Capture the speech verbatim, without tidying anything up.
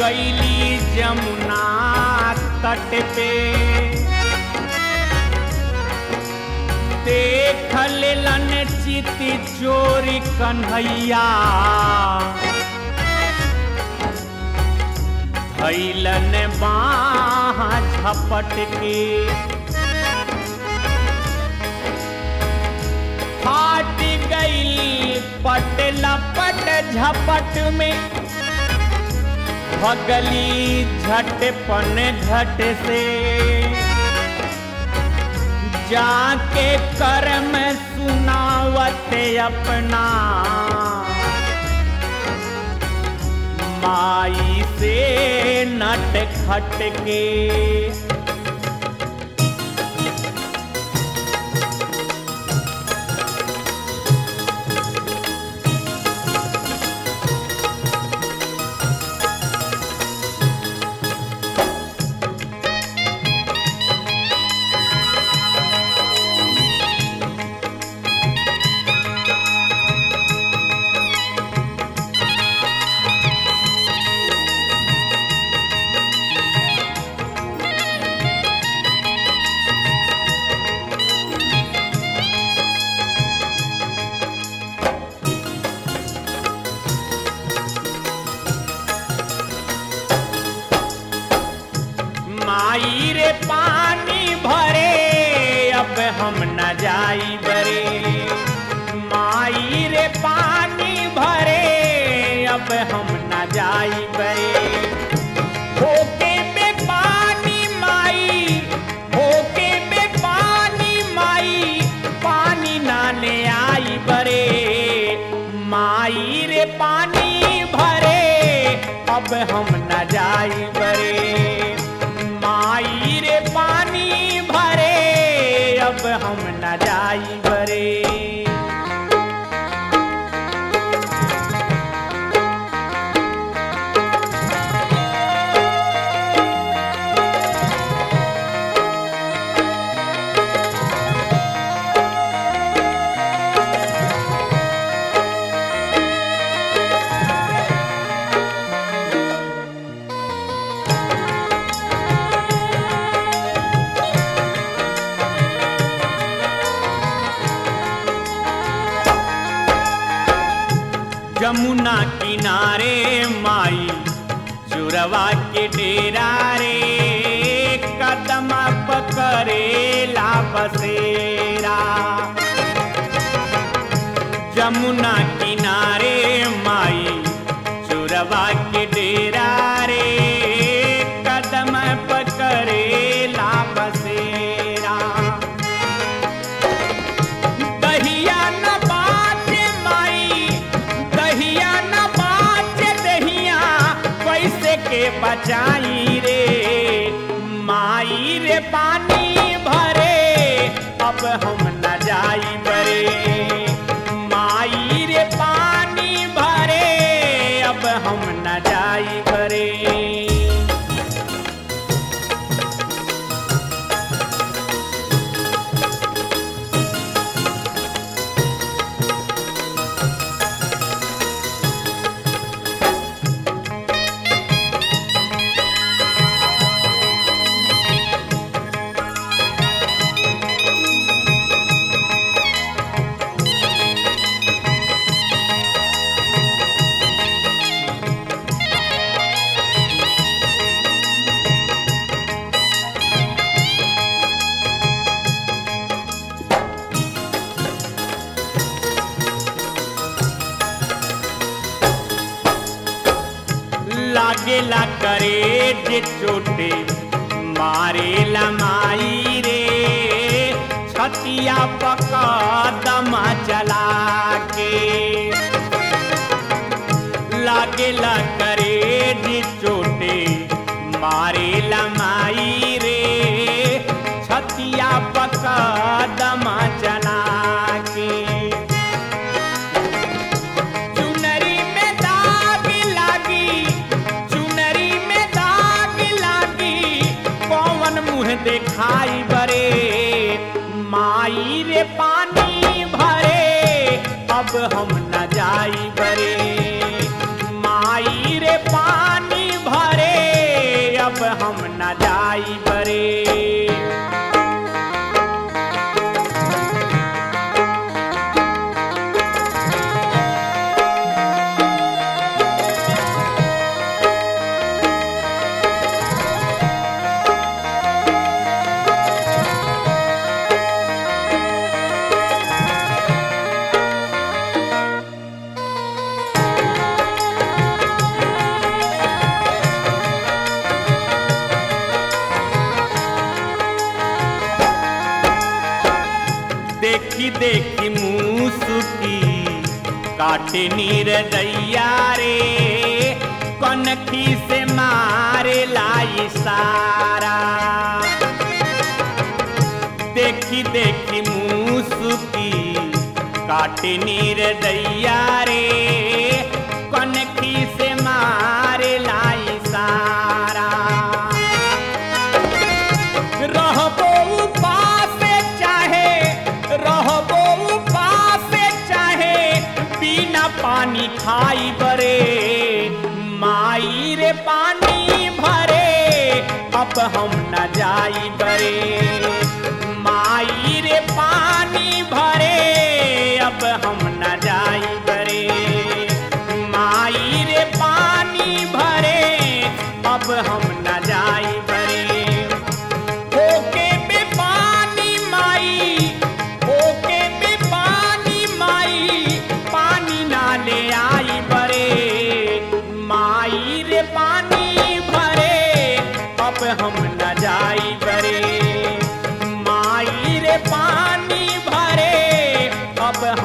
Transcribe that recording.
गईली जमुना तट पे देख लेलन चिति चोरी कन्हैया धैलन बाह झपट के फाट गई पट लपट झपट में भगली झटपन घट से जाके कर्म सुनावत अपना माई से नट खट के माई रे पानी भरे अब हम न जाई बरे माई रे पानी भरे अब हम न जाई बरे होके बे पानी माई होके बे पानी माई पानी ना ले आई बरे माई रे पानी भरे अब हम न जाई बरे माई रे पानी भरे अब हम न जाई बरे जमुना किनारे माई चुरवा के डेरा रे कदम पकड़ेला बसेरा जमुना किनारे माई चुरवा के डेरा रे कदम पकड़ेला बसेरा दहिया न बाटे माई दहिया न बाटे दहिया कैसे के बचाई रे माई रे पानी भरे अब हम न जाई बरे माई रे पानी भरे अब हम न जाई बरे लागेला करे जे चोटे मारेला माई रे छतिया पकदम चला के लागेला करे जे चोटे मारेला माई रे छतिया पकदम चला के देखाई बरे माई रे पानी भरे अब हम न जाई बरे माई रे पानी भरे देखी देखी मुसुकी काटे निर्दया रे कनखी से मारे लाई सारा। देखी देखी मुसुकी काटे निर्दया रे कनखी से मारे लाई सारा। रहबो उपास चाहे रहबो उपास चाहे बिना पानी खाई बरे माई रे पानी भरे अब हम न जाई बरे। माई रे पानी भरे अब हम न जाई बरे। माई रे पानी भरे अब हम न जाई बरे। होके बे पानी माई होके बे पानी माई पानी ना ले आई बरे। माई रे पानी भरे अब हम न जाई बरे। माई रे पानी भरे अब